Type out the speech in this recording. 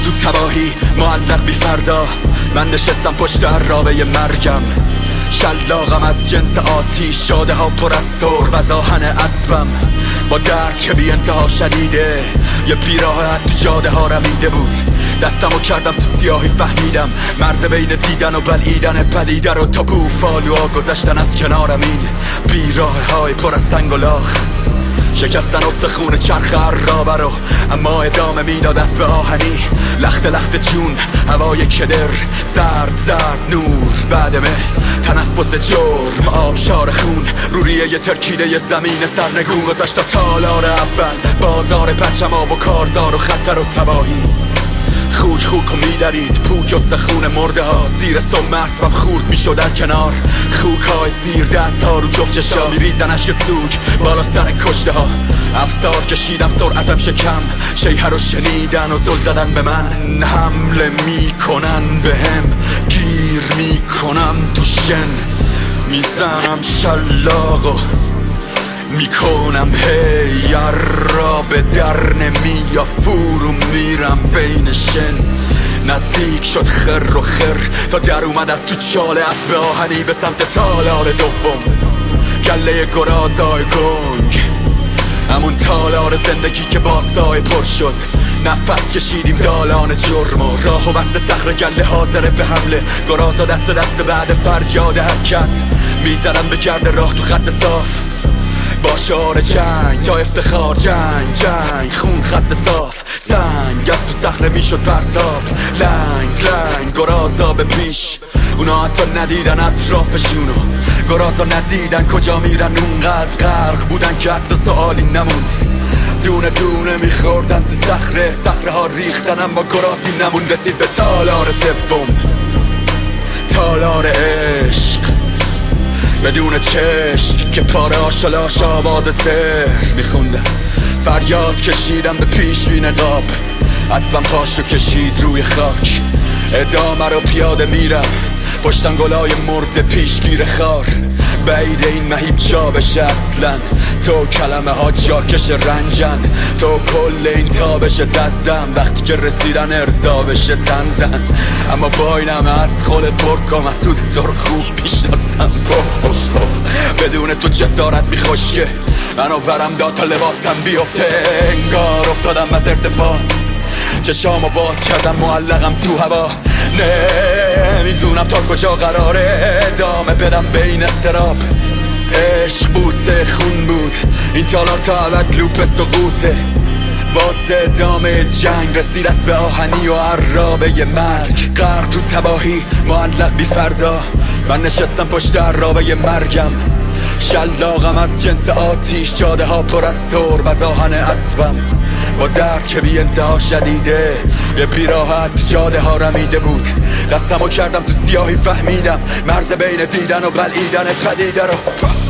تو تباهی معلق بی فردا. من نشستم پشت عرابه مرگم، شلاقم از جنس آتیش، جاده ها پر از سرب از آهن اسبم. با درد که بی انتها شدیده، یه بیراه تو جاده ها رمیده بود. دستمو کردم تو سیاهی، فهمیدم مرز بین دیدن و بلعیدن پدیده رو. تا بوفالوها گذشتن از کنارم، این بیراه های پر از سنگ و لاخ شکستن استخون چرخ عرابه رو، اما ادامه میداد اسب آهنی. لخت لخت جون، هوای کدر، زرد نور بعد مه، تنفس جرم، آبشار خون، روریه ی ترکیده ی زمین سرنگون. گذشت تا تالار اول، بازار پرچم آب و کارزار و خطر و تباهی. خوک و میدرید پوک استخون مرده ها، زیر سم اسبم خورد میشد در کنار. خوک های زیر دست ها رو جفت چشا، میریزن اشک سوگ بالا سر کشته ها. افسار کشیدم سرعتم شکم، شیهه رو شنیدن و زل زدن به من. حمله میکنن به هم، گیر میکنم تو شن، میزنم شلاقو میکنم هی عرابه در نمی یا فرو میرم بین شن. نزدیک شد خر و خر تا در اومد از تو چاله اسب آهنی به سمت تالار دوم. گله گرازای گنگ، همون تالار زندگی که با سای پر شد. نفس کشیدیم دالان جرم و راه و بست صخر گله حاضره به حمله. گرازا دست بعد فریاد حرکت، میزنم به گرد راه تو خط صاف. با شعار جنگ تا افتخار، جنگ خون خط صاف. سنگ از تو صخره میشد پرتاب، لنگ گرازا به پیش. اونا حتی ندیدن اطرافشونو، گرازا ندیدن کجا میرن. اونقدر غرق بودن که حتی سوالی نموند. دونه دونه میخوردن تو صخره ها ریختن، اما گرازی نموند. رسید به تالار سوم، تالار عشق بدون چشم که پاره آشلاش آواز سحر میخوندم. فریاد کشیدم به پیش نقاب، اسبم پاشو کشید روی خاک. ادامه رو پیاده میرم، پشتم گلای مرد پیشگیر خار. بعید این مهیب جا بشه اصلا، تو کلمه ها جاکش رنجن. تو کل این تابش دستم، وقتی که رسیدن ارضا بشه تنزن. اما با اینم از خودت برکم، از سوز تو رو خوب پیشناسم. بدون تو جسارت میخوشه، منو ورم داد تا لباسم بیفته. انگار افتادم از ارتفاع، چشامو باز کردم معلقم تو هوا. نمیدونم تا کجا قراره ادامه بدم به این استراب. عشق بوسه خون بود، این تالار تا ابد لوپ سقوطه. واسه ادامه جنگ رسید اسب آهنی و عرابه مرگ. غرق تو تباهی معلق بی فردا، من نشستم پشت عرابه مرگم. شلاقم از جنس آتیش، جاده ها پر از سرب از آهن اسبم. با درد که بی انتها شدیده، یه بیراحت جاده ها رمیده بود. دستمو کردم تو سیاهی، فهمیدم مرز بین دیدن و بلعیدن پدیده رو.